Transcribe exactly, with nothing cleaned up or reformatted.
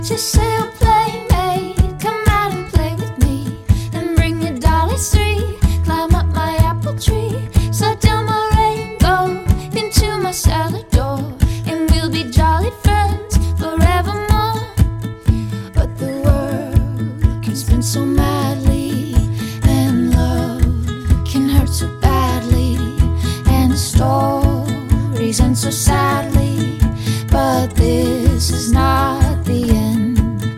Just say a playmate, come out and play with me, and bring your dollies three, climb up my apple tree, slide down my rainbow into my salad door, and we'll be jolly friends forevermore. But the world can spin so madly, and love can hurt so badly, and stories end so sadly, but this is not